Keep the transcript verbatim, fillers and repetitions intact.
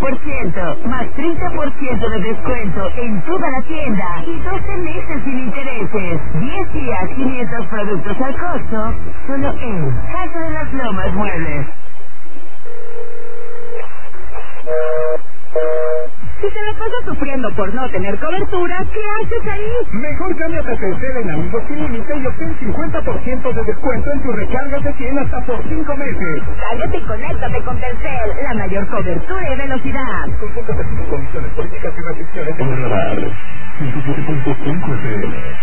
por ciento, más treinta por ciento de descuento en toda la tienda y doce meses sin intereses. diez días, quinientos productos al costo, solo en Casa de las Lomas Muebles. Si te la pasas sufriendo por no tener cobertura, ¿qué haces ahí? Mejor cámbiate a Telcel en Amigos Sin Límite y obtén cincuenta por ciento de descuento en tus recargas de cien hasta por cinco meses. Cállate y conéctate con Telcel, la mayor cobertura y velocidad. Consulta tus condiciones, políticas y restricciones en el radar. ciento siete punto cinco F M.